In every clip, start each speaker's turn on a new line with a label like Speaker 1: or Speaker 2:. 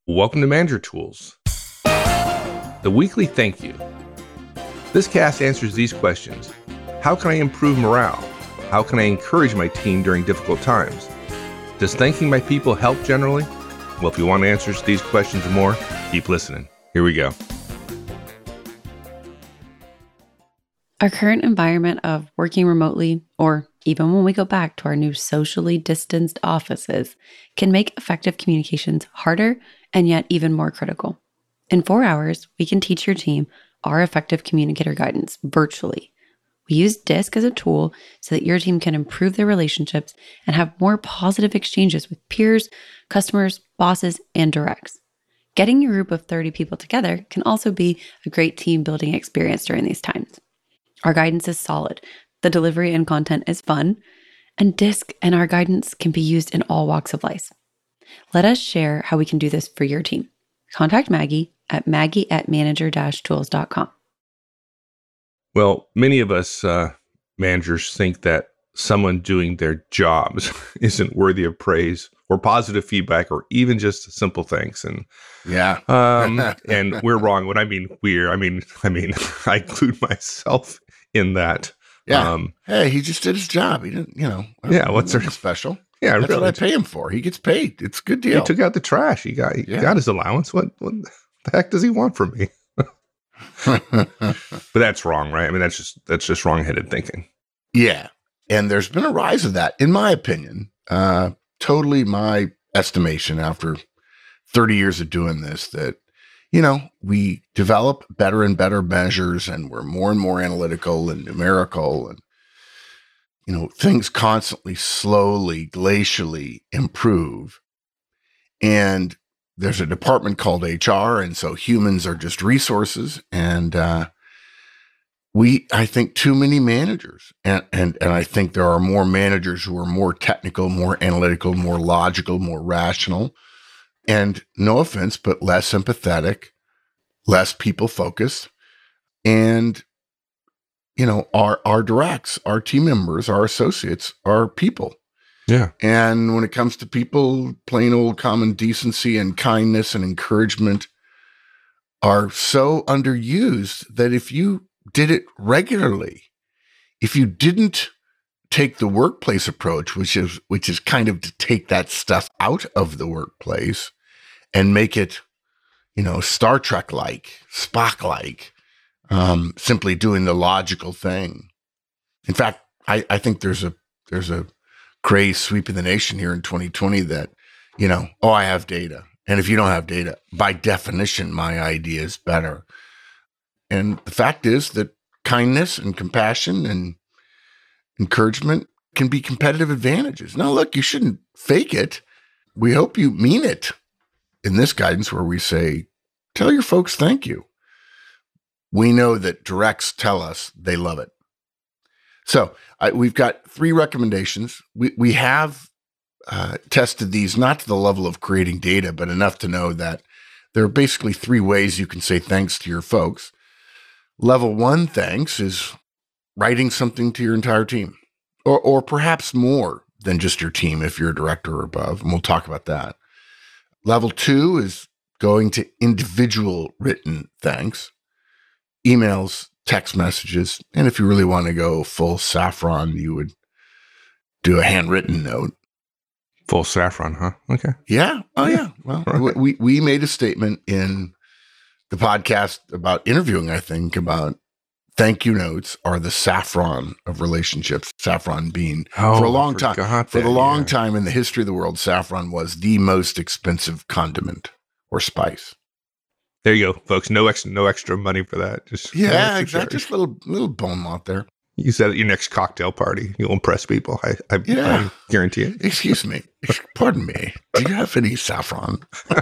Speaker 1: Welcome to Manager Tools, the weekly thank you. This cast answers these questions. How can I improve morale? How can I encourage my team during difficult times? Does thanking my people help generally? Well, if you want answers to these questions and more, keep listening. Here we go.
Speaker 2: Our current environment of working remotely, or even when we go back to our new socially distanced offices, can make effective communications harder and yet even more critical. In 4 hours, we can teach your team our effective communicator guidance virtually. We use DISC as a tool so that your team can improve their relationships and have more positive exchanges with peers, customers, bosses, and directs. Getting your group of 30 people together can also be a great team building experience during these times. Our guidance is solid, the delivery and content is fun, and DISC and our guidance can be used in all walks of life. Let us share how we can do this for your team. Contact Maggie at manager-tools.com.
Speaker 1: Well, many of us managers think that someone doing their jobs isn't worthy of praise or positive feedback or even just simple thanks. And and we're wrong. When I mean I mean I include myself in that.
Speaker 3: Yeah. Hey, he just did his job. He didn't,
Speaker 1: what's there
Speaker 3: special?
Speaker 1: Yeah,
Speaker 3: that's
Speaker 1: really.
Speaker 3: what I pay him for. He gets paid. It's a good deal.
Speaker 1: He took out the trash. He got his allowance. What the heck does he want from me? But that's wrong, right? I mean, that's just wrong-headed thinking.
Speaker 3: Yeah. And there's been a rise of that, in my opinion. Totally my estimation after 30 years of doing this, that, we develop better and better measures, and we're more and more analytical and numerical, and, things constantly, slowly, glacially improve. And there's a department called HR, and so humans are just resources. And I think too many managers, and I think there are more managers who are more technical, more analytical, more logical, more rational, and no offense, but less empathetic, less people focused. And, our directs, our team members, our associates are people.
Speaker 1: Yeah.
Speaker 3: And when it comes to people, plain old common decency and kindness and encouragement are so underused that if you did it regularly, if you didn't take the workplace approach, which is kind of to take that stuff out of the workplace and make it, Star Trek-like, Spock-like, simply doing the logical thing. In fact, I think there's a craze sweeping the nation here in 2020 that, I have data. And if you don't have data, by definition, my idea is better. And the fact is that kindness and compassion and encouragement can be competitive advantages. Now, look, you shouldn't fake it. We hope you mean it in this guidance where we say, tell your folks thank you. We know that directs tell us they love it. So we've got 3 recommendations. We have tested these, not to the level of creating data, but enough to know that there are basically 3 ways you can say thanks to your folks. Level 1 thanks is writing something to your entire team, or perhaps more than just your team if you're a director or above, and we'll talk about that. Level 2 is going to individual written thanks, emails, text messages, and if you really want to go full saffron, you would do a handwritten note.
Speaker 1: Full saffron, huh? Okay.
Speaker 3: Yeah. Oh, yeah. Well, okay. we made a statement in the podcast about interviewing, I think, about thank you notes are the saffron of relationships. Saffron being for a long time, time in the history of the world, saffron was the most expensive condiment or spice.
Speaker 1: There you go, folks. No extra money for that. Just
Speaker 3: exactly. Just a little bone lot there.
Speaker 1: You said at your next cocktail party, you'll impress people. I guarantee it.
Speaker 3: Excuse me. Pardon me. Do you have any saffron?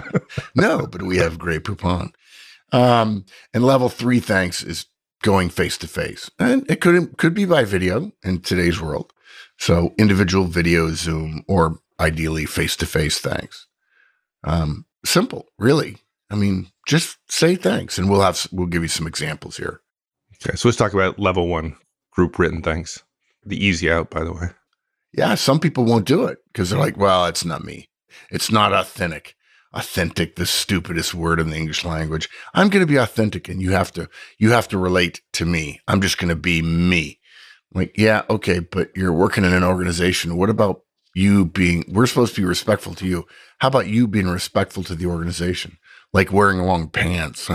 Speaker 3: No, but we have Grey Poupon. And level 3 thanks is going face to face, and it could be by video in today's world. So individual video, Zoom, or ideally face to face thanks. Simple, really. I mean, just say thanks, and we'll give you some examples here.
Speaker 1: Okay, so let's talk about level 1, group written thanks. The easy out, by the way.
Speaker 3: Yeah, some people won't do it because they're like, well, it's not me. It's not authentic. authentic, the stupidest word in the English language. I'm going to be authentic, and you have to relate to me. I'm just going to be me. Like, yeah, okay, but you're working in an organization. What about you we're supposed to be respectful to you. How about you being respectful to the organization? Like wearing long pants.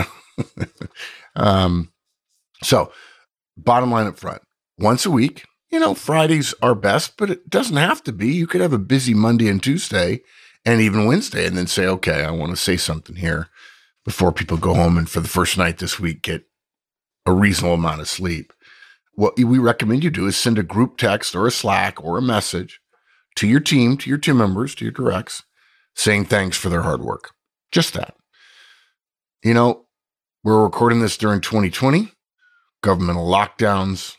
Speaker 3: So bottom line up front, once a week, Fridays are best, but it doesn't have to be. You could have a busy Monday and Tuesday and even Wednesday, and then say, okay, I want to say something here before people go home and for the first night this week, get a reasonable amount of sleep. What we recommend you do is send a group text or a Slack or a message to your team, to your team members, to your directs, saying thanks for their hard work. Just that. We're recording this during 2020, governmental lockdowns,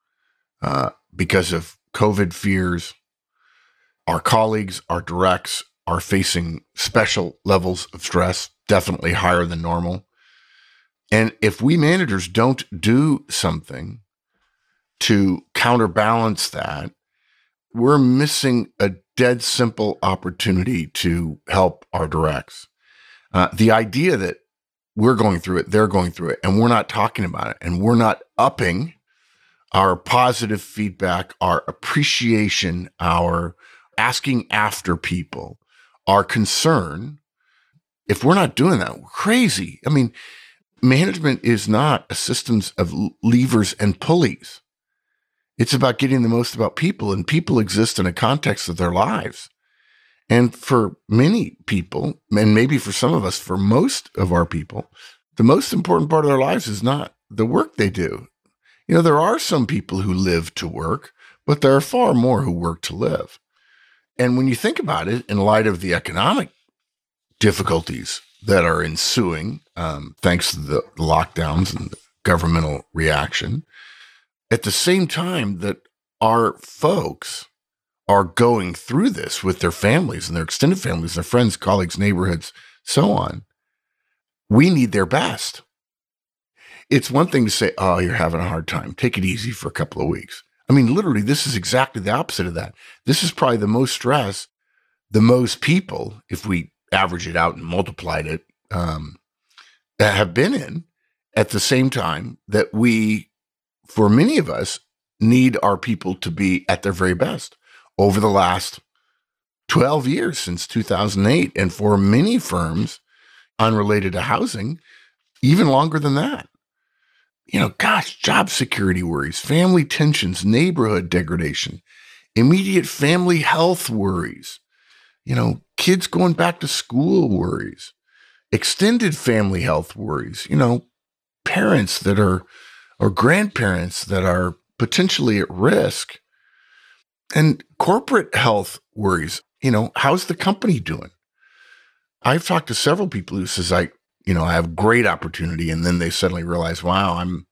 Speaker 3: because of COVID fears. Our colleagues, our directs are facing special levels of stress, definitely higher than normal. And if we managers don't do something to counterbalance that, we're missing a dead simple opportunity to help our directs. The idea that we're going through it, they're going through it, and we're not talking about it, and we're not upping our positive feedback, our appreciation, our asking after people, our concern. If we're not doing that, we're crazy. I mean, management is not a system of levers and pulleys. It's about getting the most about people, and people exist in a context of their lives. And for many people, and maybe for some of us, for most of our people, the most important part of their lives is not the work they do. There are some people who live to work, but there are far more who work to live. And when you think about it, in light of the economic difficulties that are ensuing, thanks to the lockdowns and the governmental reaction, at the same time that our folks are going through this with their families and their extended families, their friends, colleagues, neighborhoods, so on, we need their best. It's one thing to say, oh, you're having a hard time. Take it easy for a couple of weeks. I mean, literally, this is exactly the opposite of that. This is probably the most stress, the most people, if we average it out and multiplied it, that have been in at the same time that we, for many of us, need our people to be at their very best over the last 12 years since 2008. And for many firms unrelated to housing, even longer than that. Job security worries, family tensions, neighborhood degradation, immediate family health worries, kids going back to school worries, extended family health worries, parents that are, or grandparents that are potentially at risk, and corporate health worries. How's the company doing? I've talked to several people who says, I have great opportunity. And then they suddenly realize, wow, I'm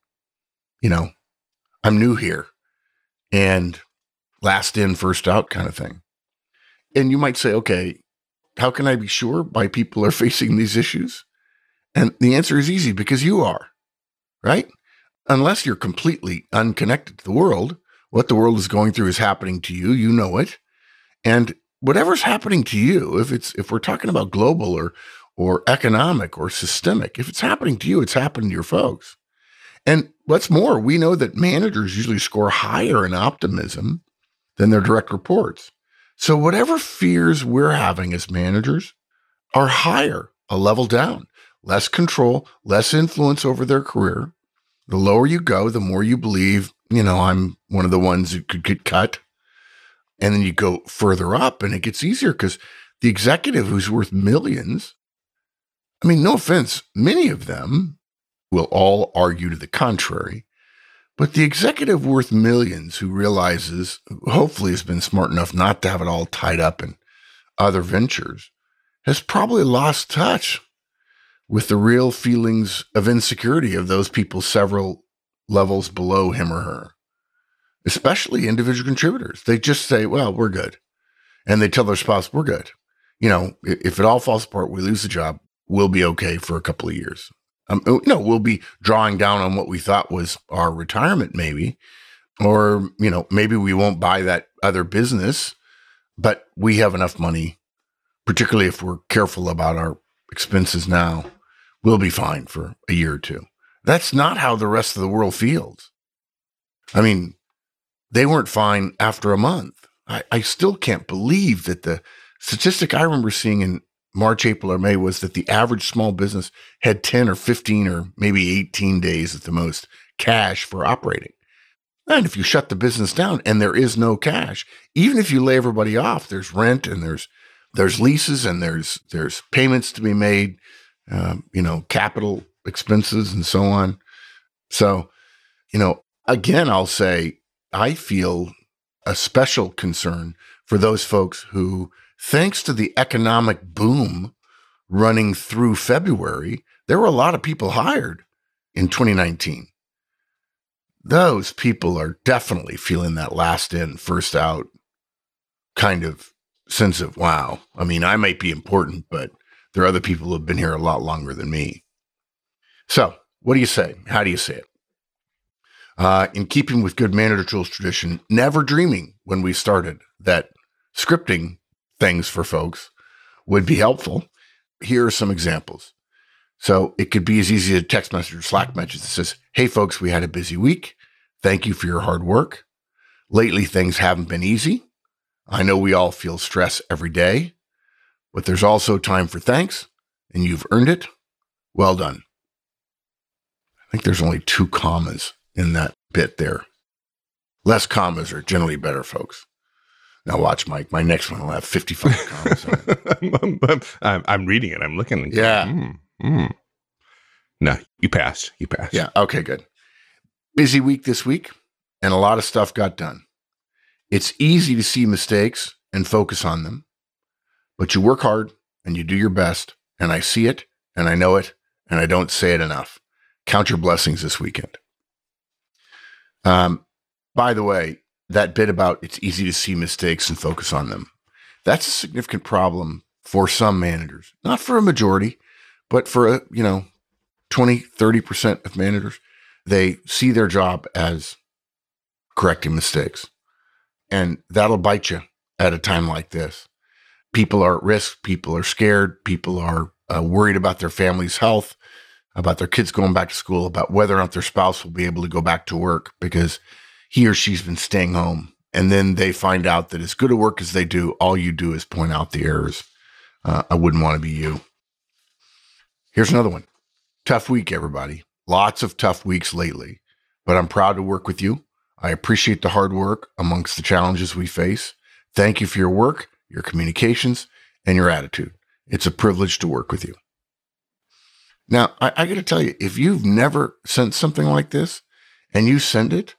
Speaker 3: new here, and last in, first out kind of thing. And you might say, okay, how can I be sure my people are facing these issues? And the answer is easy, because you are, right? Unless you're completely unconnected to the world, what the world is going through is happening to you. You know it. And whatever's happening to you, if we're talking about global or economic or systemic, if it's happening to you, it's happening to your folks. And what's more, we know that managers usually score higher in optimism than their direct reports. So whatever fears we're having as managers are higher, a level down, less control, less influence over their career. The lower you go, the more you believe, I'm one of the ones who could get cut. And then you go further up, and it gets easier, because the executive who's worth millions, I mean, no offense, many of them will all argue to the contrary, but the executive worth millions who realizes, hopefully has been smart enough not to have it all tied up in other ventures, has probably lost touch with the real feelings of insecurity of those people several levels below him or her, especially individual contributors. They just say, well, we're good. And they tell their spouse, we're good. If it all falls apart, we lose the job, we'll be okay for a couple of years. We'll be drawing down on what we thought was our retirement, maybe, or, maybe we won't buy that other business, but we have enough money, particularly if we're careful about our expenses now. We'll be fine for a year or two. That's not how the rest of the world feels. I mean, they weren't fine after a month. I still can't believe that the statistic I remember seeing in March, April, or May was that the average small business had 10 or 15 or maybe 18 days at the most cash for operating. And if you shut the business down and there is no cash, even if you lay everybody off, there's rent and there's leases and there's payments to be made, capital expenses and so on. So, again, I'll say I feel a special concern for those folks who, thanks to the economic boom running through February, there were a lot of people hired in 2019. Those people are definitely feeling that last in, first out kind of sense of, wow, I mean, I might be important, but there are other people who have been here a lot longer than me. So what do you say? How do you say it? In keeping with good manager tools tradition, never dreaming when we started that scripting things for folks would be helpful. Here are some examples. So it could be as easy as a text message or Slack message that says, hey folks, we had a busy week. Thank you for your hard work. Lately, things haven't been easy. I know we all feel stress every day, but there's also time for thanks, and you've earned it. Well done. I think there's only 2 commas in that bit there. Less commas are generally better, folks. Now watch, Mike. My next one will have 55 commas on it.
Speaker 1: I'm reading it. I'm looking.
Speaker 3: Yeah.
Speaker 1: No, you passed.
Speaker 3: Yeah. Okay, good. Busy week this week, and a lot of stuff got done. It's easy to see mistakes and focus on them, but you work hard and you do your best, and I see it, and I know it, and I don't say it enough. Count your blessings this weekend. By the way, that bit about it's easy to see mistakes and focus on them, that's a significant problem for some managers, not for a majority, but for 20, 30% of managers. They see their job as correcting mistakes, and that'll bite you at a time like this. People are at risk. People are scared. People are worried about their family's health, about their kids going back to school, about whether or not their spouse will be able to go back to work because he or she's been staying home. And then they find out that as good a work as they do, all you do is point out the errors. I wouldn't want to be you. Here's another one. Tough week, everybody. Lots of tough weeks lately, but I'm proud to work with you. I appreciate the hard work amongst the challenges we face. Thank you for your work, your communications, and your attitude. It's a privilege to work with you. Now, I got to tell you, if you've never sent something like this and you send it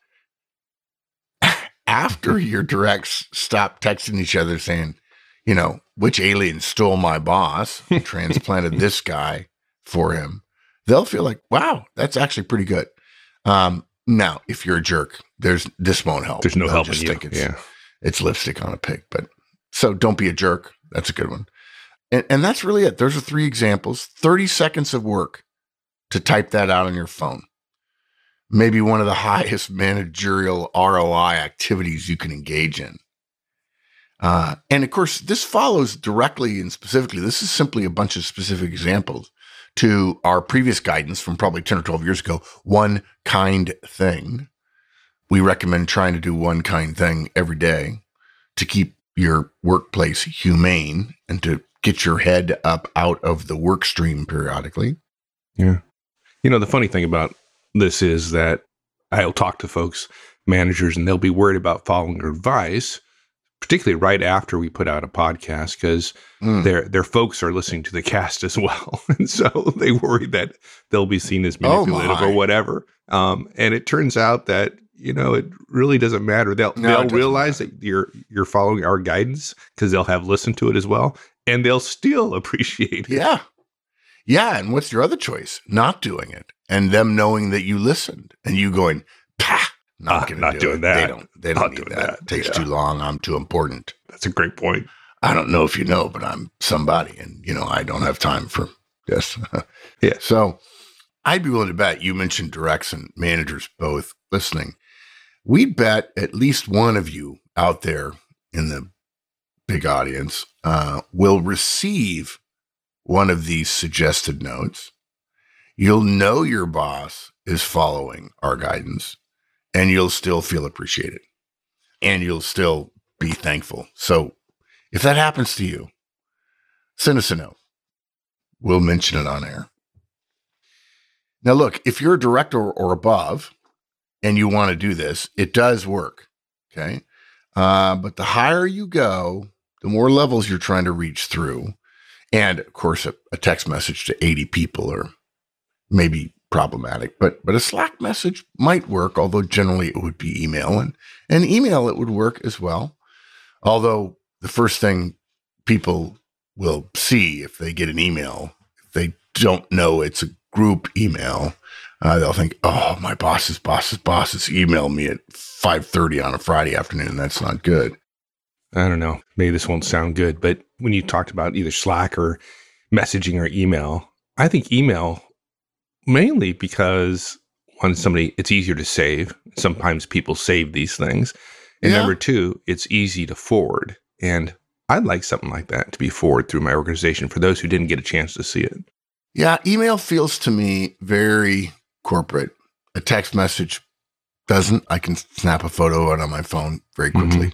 Speaker 3: after your directs stop texting each other saying, which alien stole my boss and transplanted this guy for him, they'll feel like, wow, that's actually pretty good. Now, if you're a jerk, this won't help.
Speaker 1: There's no help
Speaker 3: just
Speaker 1: in you.
Speaker 3: think it's lipstick on a pig. But so don't be a jerk. That's a good one. And that's really it. Those are 3 examples. 30 seconds of work to type that out on your phone. Maybe one of the highest managerial ROI activities you can engage in. And of course, this follows directly and specifically. This is simply a bunch of specific examples to our previous guidance from probably 10 or 12 years ago, one kind thing. We recommend trying to do one kind thing every day to keep your workplace humane and to get your head up out of the work stream periodically.
Speaker 1: Yeah. The funny thing about this is that I'll talk to folks, managers, and they'll be worried about following our advice, particularly right after we put out a podcast, because their folks are listening to the cast as well. And so they worry that they'll be seen as manipulative or whatever. And it turns out that, it really doesn't matter. They'll realize that you're following our guidance because they'll have listened to it as well, and they'll still appreciate it.
Speaker 3: Yeah. Yeah. And what's your other choice? Not doing it. And them knowing that you listened and you going, not doing that. They don't need that. It takes too long. I'm too important.
Speaker 1: That's a great point.
Speaker 3: I don't know if you know, but I'm somebody and, I don't have time for this.
Speaker 1: Yeah.
Speaker 3: So I'd be willing to bet, you mentioned directs and managers both listening. We'd bet at least one of you out there in the big audience will receive one of these suggested notes, you'll know your boss is following our guidance, and you'll still feel appreciated, and you'll still be thankful. So if that happens to you, send us a note. We'll mention it on air. Now, look, if you're a director or above and you want to do this, it does work, okay? But the higher you go, the more levels you're trying to reach through. And, of course, a text message to 80 people or maybe problematic, but a Slack message might work, although generally it would be email, and email it would work as well. Although the first thing people will see if they get an email, if they don't know it's a group email, they'll think, oh, my boss's emailed me at 5:30 on a Friday afternoon. That's not good.
Speaker 1: I don't know. Maybe this won't sound good, but when you talked about either Slack or messaging or email, I think email mainly because it's easier to save. Sometimes people save these things. And number two, it's easy to forward. And I'd like something like that to be forwarded through my organization for those who didn't get a chance to see it.
Speaker 3: Yeah, email feels to me very corporate. A text message doesn't. I can snap a photo out on my phone very quickly.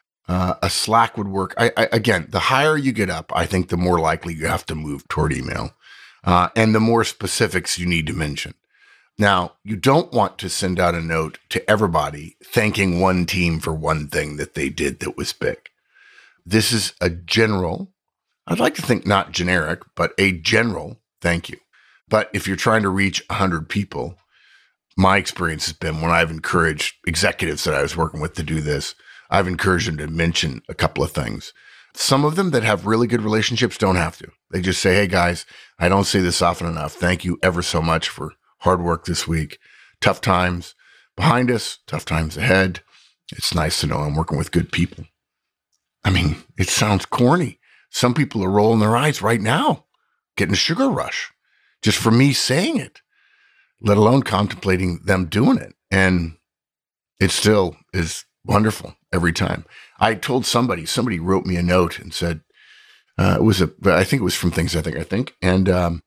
Speaker 3: A Slack would work. Again, the higher you get up, I think the more likely you have to move toward email. And the more specifics you need to mention. Now, you don't want to send out a note to everybody thanking one team for one thing that they did that was big. This is a general, I'd like to think not generic, but a general thank you. But if you're trying to reach 100 people, my experience has been when I've encouraged executives that I was working with to do this, I've encouraged them to mention a couple of things. Some of them that have really good relationships don't have to. They just say, hey guys, I don't say this often enough. Thank you ever so much for hard work this week. Tough times behind us, tough times ahead. It's nice to know I'm working with good people. I mean, it sounds corny. Some people are rolling their eyes right now, getting a sugar rush just for me saying it, let alone contemplating them doing it. And it still is wonderful every time. I told somebody wrote me a note and said, I think it was from Things I Think. And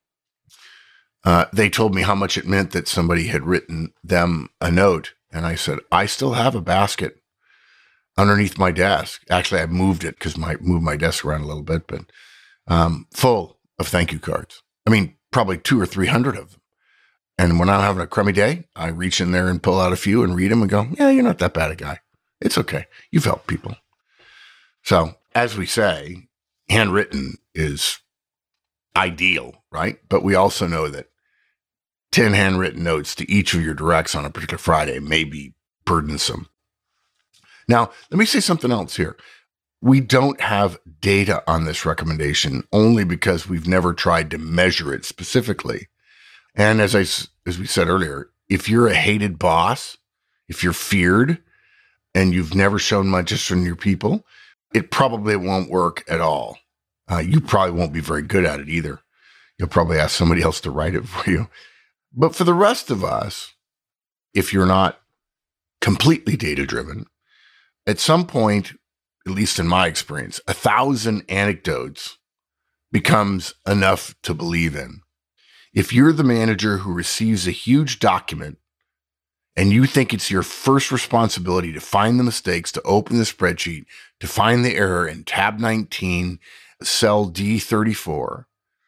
Speaker 3: they told me how much it meant that somebody had written them a note. And I said, I still have a basket underneath my desk. Actually, I moved it because I moved my desk around a little bit, but full of thank you cards. I mean, probably 200 or 300 of them. And when I'm having a crummy day, I reach in there and pull out a few and read them and go, yeah, you're not that bad a guy. It's okay. You've helped people. So as we say, handwritten is ideal, right? But we also know that 10 handwritten notes to each of your directs on a particular Friday may be burdensome. Now, let me say something else here. We don't have data on this recommendation only because we've never tried to measure it specifically. And as we said earlier, if you're a hated boss, if you're feared, and you've never shown much interest in your people, it probably won't work at all. You probably won't be very good at it either. You'll probably ask somebody else to write it for you. But for the rest of us, if you're not completely data-driven, at some point, at least in my experience, 1,000 anecdotes becomes enough to believe in. If you're the manager who receives a huge document and you think it's your first responsibility to find the mistakes, to open the spreadsheet, to find the error in tab 19, cell D34,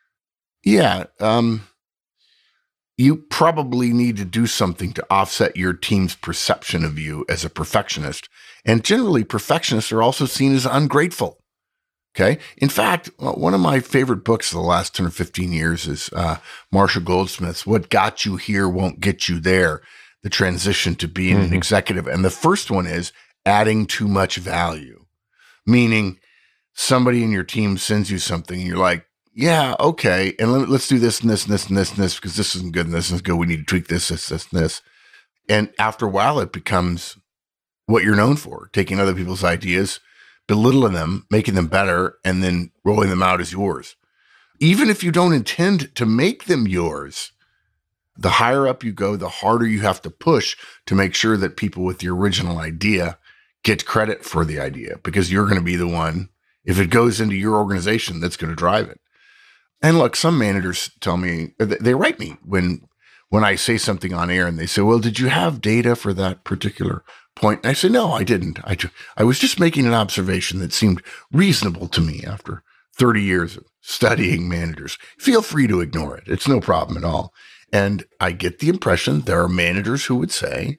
Speaker 3: you probably need to do something to offset your team's perception of you as a perfectionist. And generally, perfectionists are also seen as ungrateful. Okay. In fact, one of my favorite books of the last 10 or 15 years is Marshall Goldsmith's What Got You Here Won't Get You There, the transition to being an executive. And the first one is adding too much value, meaning somebody in your team sends you something and you're like, yeah, okay. And let's do this and this and this and this and this because this isn't good and this isn't good. We need to tweak this, this, this, and this. And after a while, it becomes what you're known for, taking other people's ideas, belittling them, making them better, and then rolling them out as yours. Even if you don't intend to make them yours, the higher up you go, the harder you have to push to make sure that people with the original idea get credit for the idea because you're going to be the one, if it goes into your organization, that's going to drive it. And look, some managers tell me, they write me when I say something on air and they say, well, did you have data for that particular point? And I say, no, I didn't. I was just making an observation that seemed reasonable to me after 30 years of studying managers. Feel free to ignore it. It's no problem at all. And I get the impression there are managers who would say,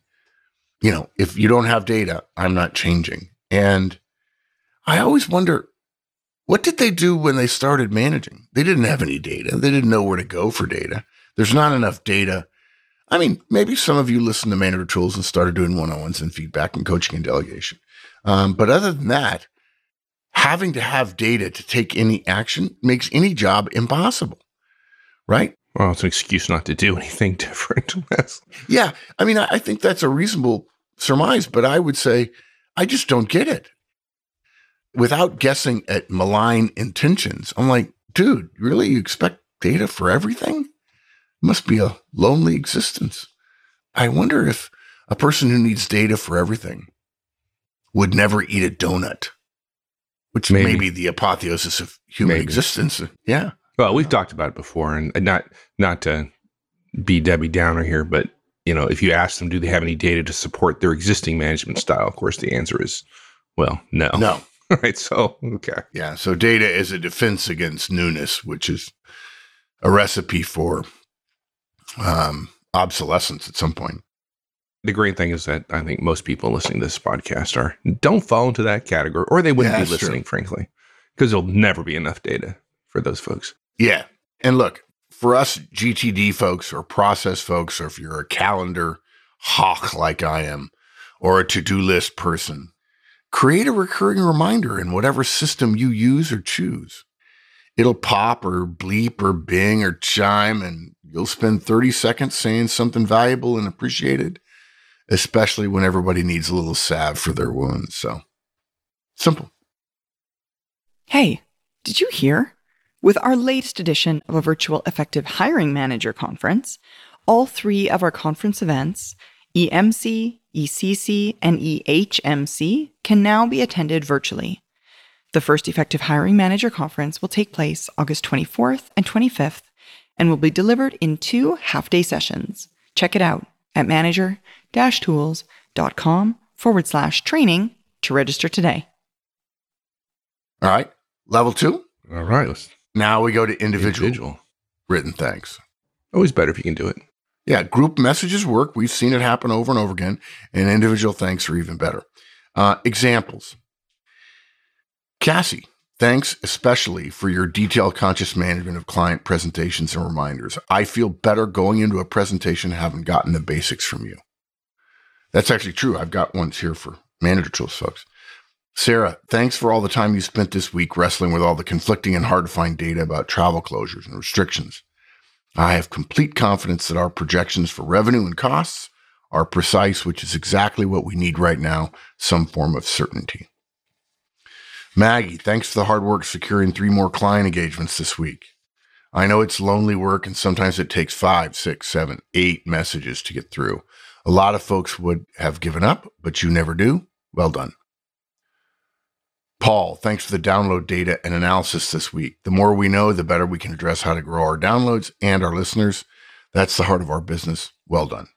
Speaker 3: if you don't have data, I'm not changing. And I always wonder, what did they do when they started managing? They didn't have any data. They didn't know where to go for data. There's not enough data. I mean, maybe some of you listened to Manager Tools and started doing one-on-ones and feedback and coaching and delegation. But other than that, having to have data to take any action makes any job impossible, right?
Speaker 1: Well, it's an excuse not to do anything different.
Speaker 3: Yeah. I mean, I think that's a reasonable surmise, but I would say, I just don't get it. Without guessing at malign intentions, I'm like, dude, really? You expect data for everything? It must be a lonely existence. I wonder if a person who needs data for everything would never eat a donut, which may be the apotheosis of human existence. Yeah.
Speaker 1: Well, we've talked about it before, and not to be Debbie Downer here, but if you ask them, do they have any data to support their existing management style? Of course, the answer is, well, no.
Speaker 3: No.
Speaker 1: Right. So, okay.
Speaker 3: Yeah. So data is a defense against newness, which is a recipe for obsolescence at some point.
Speaker 1: The great thing is that I think most people listening to this podcast don't fall into that category, or they wouldn't be listening, frankly, because there'll never be enough data for those folks.
Speaker 3: Yeah. And look, for us GTD folks or process folks, or if you're a calendar hawk like I am, or a to-do list person, create a recurring reminder in whatever system you use or choose. It'll pop or bleep or bing or chime, and you'll spend 30 seconds saying something valuable and appreciated, especially when everybody needs a little salve for their wounds. So, simple.
Speaker 4: Hey, did you hear? With our latest edition of a virtual Effective Hiring Manager conference, all 3 of our conference events, EMC, ECC, and EHMC, can now be attended virtually. The first Effective Hiring Manager conference will take place August 24th and 25th and will be delivered in 2 half-day sessions. Check it out at manager-tools.com/training to register today.
Speaker 3: All right. Level 2.
Speaker 1: All right.
Speaker 3: Now we go to individual written thanks.
Speaker 1: Always better if you can do it.
Speaker 3: Yeah, group messages work. We've seen it happen over and over again, and individual thanks are even better. Examples. Cassie, thanks especially for your detailed conscious management of client presentations and reminders. I feel better going into a presentation having gotten the basics from you. That's actually true. I've got ones here for Manager Tools folks. Sarah, thanks for all the time you spent this week wrestling with all the conflicting and hard to find data about travel closures and restrictions. I have complete confidence that our projections for revenue and costs are precise, which is exactly what we need right now, some form of certainty. Maggie, thanks for the hard work securing 3 more client engagements this week. I know it's lonely work and sometimes it takes 5, 6, 7, 8 messages to get through. A lot of folks would have given up, but you never do. Well done. Paul, thanks for the download data and analysis this week. The more we know, the better we can address how to grow our downloads and our listeners. That's the heart of our business. Well done.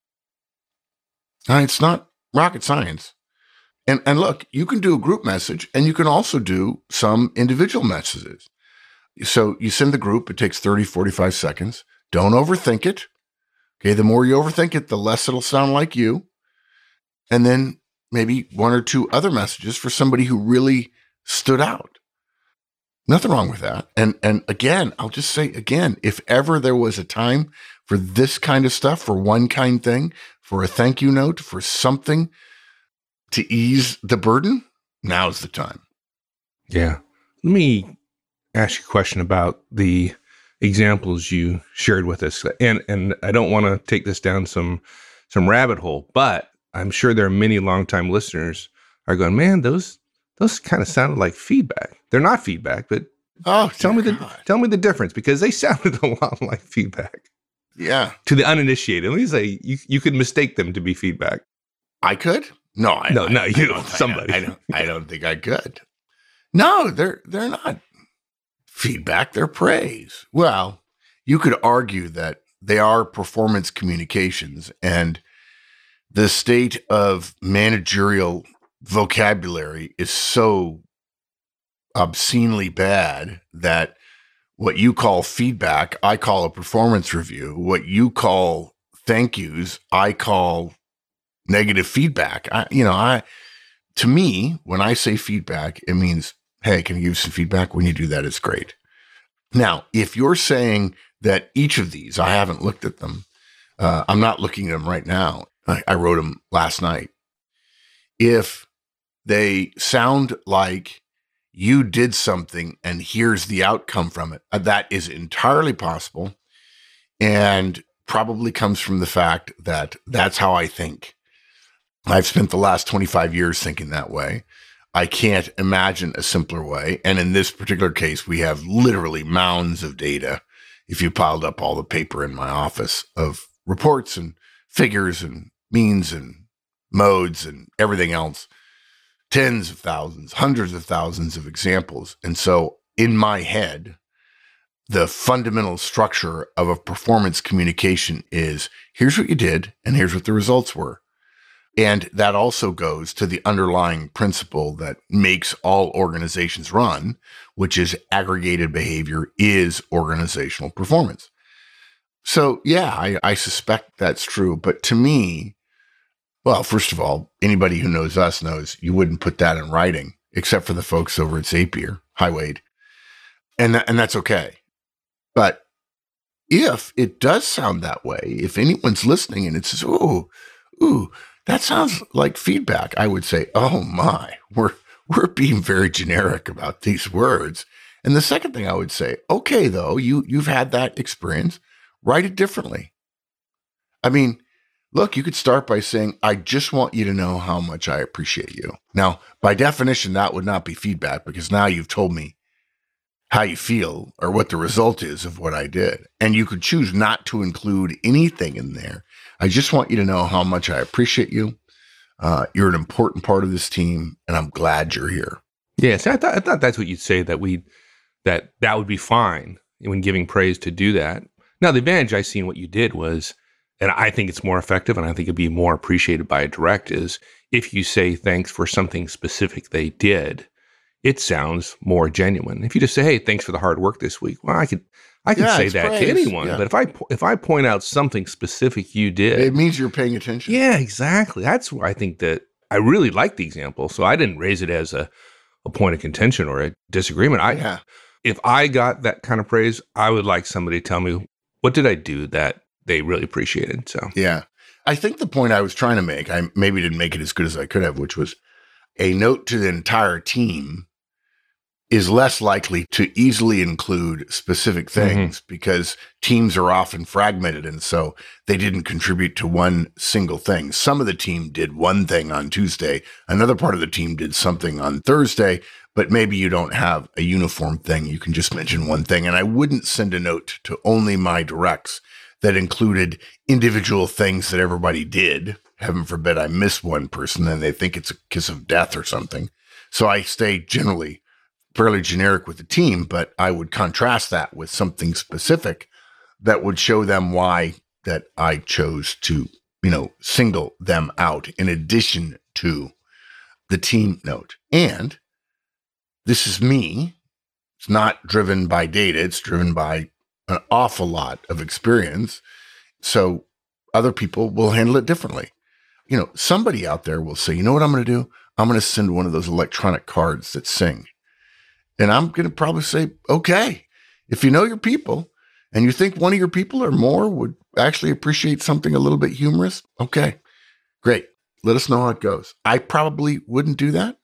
Speaker 3: It's not rocket science. And look, you can do a group message and you can also do some individual messages. So you send the group, it takes 30, 45 seconds. Don't overthink it. Okay, the more you overthink it, the less it'll sound like you. And then maybe 1 or 2 other messages for somebody who really stood out. Nothing wrong with that. And again, I'll just say again, if ever there was a time for this kind of stuff, for one kind thing, for a thank you note, for something to ease the burden, now's the time.
Speaker 1: Yeah. Let me ask you a question about the examples you shared with us. And I don't want to take this down some rabbit hole, but I'm sure there are many longtime listeners are going, man, those kind of sounded like feedback. They're not feedback, but tell me the difference, because they sounded a lot like feedback.
Speaker 3: Yeah.
Speaker 1: To the uninitiated. Let me say you could mistake them to be feedback.
Speaker 3: I could? No, I don't think I could. No, they're not. feedback, they're praise. Well, you could argue that they are performance communications, and the state of managerial vocabulary is so obscenely bad that what you call feedback, I call a performance review. What you call thank yous, I call negative feedback. To me, when I say feedback, it means, hey, can you give some feedback? When you do that, it's great. Now, if you're saying that each of these, I haven't looked at them. I'm not looking at them right now. I wrote them last night. If they sound like you did something and here's the outcome from it, that is entirely possible and probably comes from the fact that that's how I think. I've spent the last 25 years thinking that way. I can't imagine a simpler way. And in this particular case, we have literally mounds of data. If you piled up all the paper in my office of reports and figures and means and modes and everything else, tens of thousands, hundreds of thousands of examples. And so in my head, the fundamental structure of a performance communication is here's what you did and here's what the results were. And that also goes to the underlying principle that makes all organizations run, which is aggregated behavior is organizational performance. So yeah, I suspect that's true. But to me, well, first of all, anybody who knows us knows you wouldn't put that in writing, except for the folks over at Zapier, Hi Wade. And that's okay. But if it does sound that way, if anyone's listening and it says, ooh, that sounds like feedback, I would say, oh my, we're being very generic about these words. And the second thing I would say, okay, though, you've had that experience, write it differently. I mean, look, you could start by saying, I just want you to know how much I appreciate you. Now, by definition, that would not be feedback because now you've told me how you feel or what the result is of what I did. And you could choose not to include anything in there. I just want you to know how much I appreciate you. You're an important part of this team, and I'm glad you're here.
Speaker 1: Yes, I thought that's what you'd say, that would be fine when giving praise to do that. Now, the advantage I see in what you did was, and I think it's more effective, and I think it'd be more appreciated by a direct, is if you say thanks for something specific they did, it sounds more genuine. If you just say, hey, thanks for the hard work this week, well, I could say that praise to anyone. Yeah. But if I point out something specific you did,
Speaker 3: it means you're paying attention.
Speaker 1: Yeah, exactly. That's why I think that I really like the example. So I didn't raise it as a point of contention or a disagreement. If I got that kind of praise, I would like somebody to tell me, what did I do that they really appreciated? So
Speaker 3: yeah, I think the point I was trying to make, I maybe didn't make it as good as I could have, which was a note to the entire team is less likely to easily include specific things because teams are often fragmented. And so they didn't contribute to one single thing. Some of the team did one thing on Tuesday. Another part of the team did something on Thursday, but maybe you don't have a uniform thing. You can just mention one thing. And I wouldn't send a note to only my directs that included individual things that everybody did. Heaven forbid I miss one person and they think it's a kiss of death or something. So I stay generally fairly generic with the team, but I would contrast that with something specific that would show them why that I chose to, single them out in addition to the team note. And this is me. It's not driven by data. It's driven by an awful lot of experience. So other people will handle it differently. Somebody out there will say, you know what I'm going to do? I'm going to send one of those electronic cards that sing. And I'm going to probably say, okay, if you know your people and you think one of your people or more would actually appreciate something a little bit humorous, okay, great. Let us know how it goes. I probably wouldn't do that.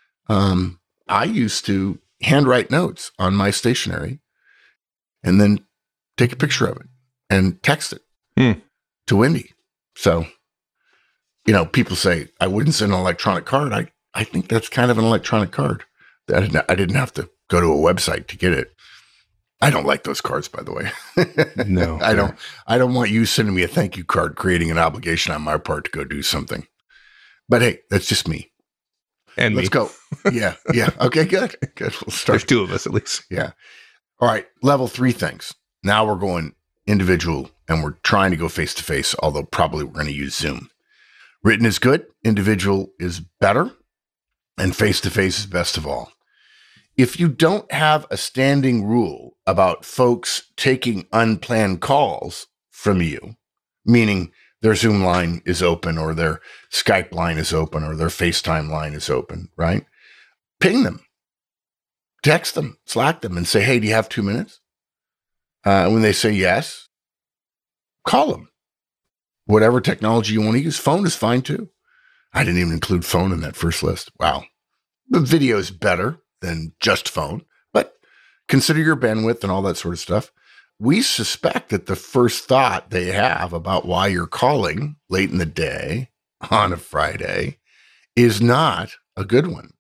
Speaker 3: I used to handwrite notes on my stationery and then take a picture of it and text it to Wendy. So, people say, I wouldn't send an electronic card. I think that's kind of an electronic card. I didn't have to go to a website to get it. I don't like those cards, by the way.
Speaker 1: No,
Speaker 3: I don't want you sending me a thank you card, creating an obligation on my part to go do something. But hey, that's just me.
Speaker 1: And
Speaker 3: let's go. Yeah. Okay, good. We'll start.
Speaker 1: There's two of us at least.
Speaker 3: Yeah. All right, level 3 things. Now we're going individual and we're trying to go face-to-face, although probably we're going to use Zoom. Written is good, individual is better, and face-to-face is best of all. If you don't have a standing rule about folks taking unplanned calls from you, meaning their Zoom line is open or their Skype line is open or their FaceTime line is open, right? Ping them, text them, Slack them and say, hey, do you have 2 minutes? When they say yes, call them. Whatever technology you want to use, phone is fine too. I didn't even include phone in that first list. Wow. The video is better than just phone, but consider your bandwidth and all that sort of stuff. We suspect that the first thought they have about why you're calling late in the day on a Friday is not a good one.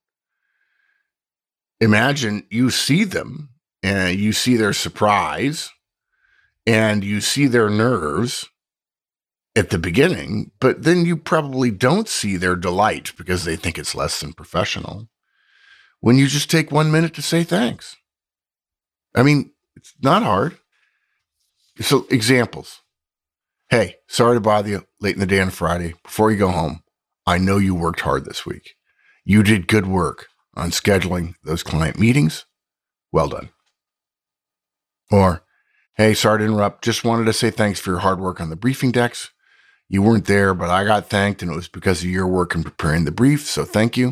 Speaker 3: Imagine you see them and you see their surprise and you see their nerves at the beginning, but then you probably don't see their delight because they think it's less than professional when you just take 1 minute to say thanks. I mean, it's not hard. So examples. Hey, sorry to bother you late in the day on Friday. Before you go home, I know you worked hard this week. You did good work on scheduling those client meetings. Well done. Or, hey, sorry to interrupt. Just wanted to say thanks for your hard work on the briefing decks. You weren't there, but I got thanked, and it was because of your work in preparing the brief, so thank you.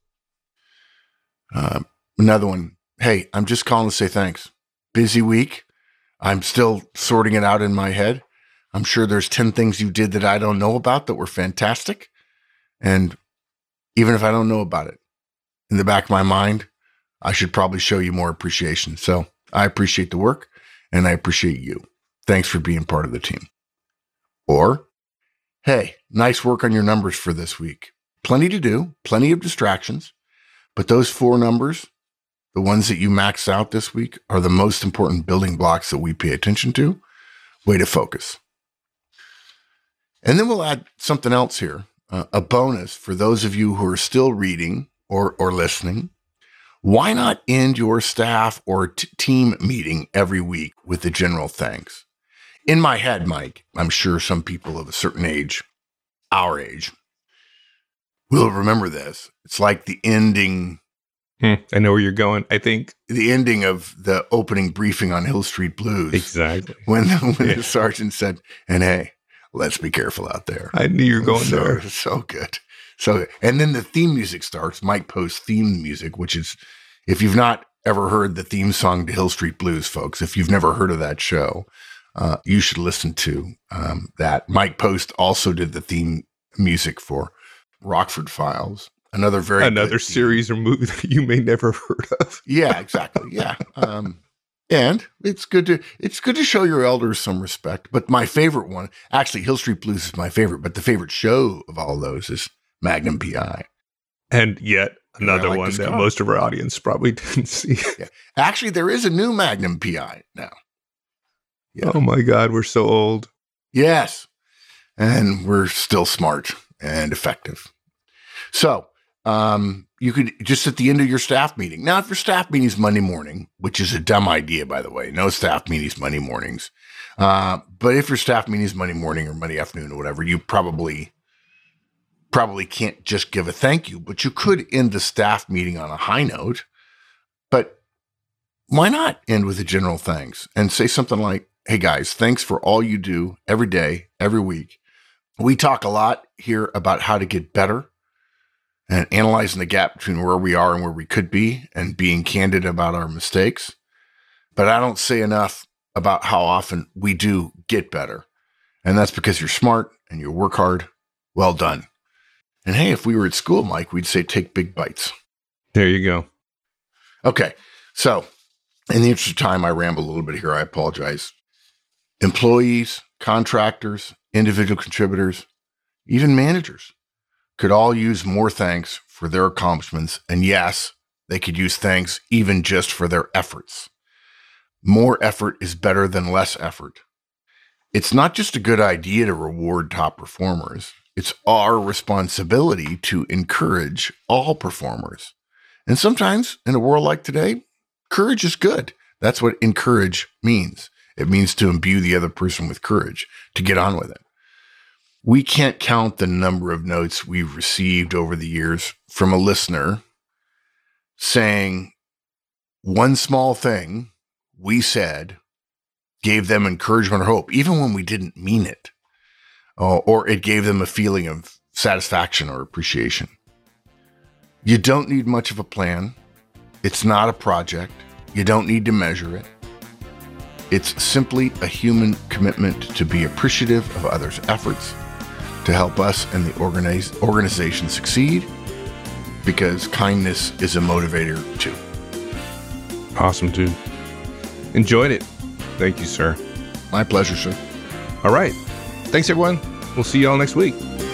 Speaker 3: Another one. Hey, I'm just calling to say thanks. Busy week. I'm still sorting it out in my head. I'm sure there's 10 things you did that I don't know about that were fantastic. And even if I don't know about it, in the back of my mind, I should probably show you more appreciation. So I appreciate the work and I appreciate you. Thanks for being part of the team. Or, hey, nice work on your numbers for this week. Plenty to do, plenty of distractions, but those 4 numbers, the ones that you maxed out this week, are the most important building blocks that we pay attention to. Way to focus. And then we'll add something else here, a bonus for those of you who are still reading or listening. Why not end your staff or team meeting every week with a general thanks? In my head, Mike, I'm sure some people of a certain age, our age, will remember this. It's like the ending.
Speaker 1: I know where you're going. I think
Speaker 3: the ending of the opening briefing on Hill Street Blues.
Speaker 1: Exactly.
Speaker 3: When the sergeant said, and hey, let's be careful out there.
Speaker 1: I knew you were going there.
Speaker 3: So good. So, and then the theme music starts. Mike Post theme music, which is, if you've not ever heard the theme song to Hill Street Blues, folks, if you've never heard of that show, you should listen to that. Mike Post also did the theme music for Rockford Files. Another series or movie that you may never have heard of.
Speaker 1: Yeah,
Speaker 3: exactly. Yeah. And it's good to show your elders some respect. But my favorite one, actually, Hill Street Blues is my favorite, but the favorite show of all those is Magnum PI.
Speaker 1: And yet another one that most of our audience probably didn't see.
Speaker 3: Yeah. Actually, there is a new Magnum PI now.
Speaker 1: Yeah. Oh my God, we're so old.
Speaker 3: Yes. And we're still smart and effective. So, you could just at the end of your staff meeting. Now, if your staff meeting is Monday morning, which is a dumb idea, by the way, no staff meetings Monday mornings. But if your staff meeting is Monday morning or Monday afternoon or whatever, you probably can't just give a thank you, but you could end the staff meeting on a high note. But why not end with a general thanks and say something like, hey guys, thanks for all you do every day, every week. We talk a lot here about how to get better and analyzing the gap between where we are and where we could be and being candid about our mistakes. But I don't say enough about how often we do get better. And that's because you're smart and you work hard. Well done. And hey, if we were at school, Mike, we'd say take big bites.
Speaker 1: There you go.
Speaker 3: Okay. So in the interest of time, I ramble a little bit here. I apologize. Employees, contractors, individual contributors, even managers could all use more thanks for their accomplishments. And yes, they could use thanks even just for their efforts. More effort is better than less effort. It's not just a good idea to reward top performers. It's our responsibility to encourage all performers. And sometimes in a world like today, courage is good. That's what encourage means. It means to imbue the other person with courage, to get on with it. We can't count the number of notes we've received over the years from a listener saying one small thing we said gave them encouragement or hope, even when we didn't mean it, or it gave them a feeling of satisfaction or appreciation. You don't need much of a plan. It's not a project. You don't need to measure it. It's simply a human commitment to be appreciative of others' efforts, to help us and the organization succeed, because kindness is a motivator too.
Speaker 1: Awesome, dude. Enjoyed it. Thank you, sir.
Speaker 3: My pleasure, sir.
Speaker 1: All right. Thanks, everyone. We'll see you all next week.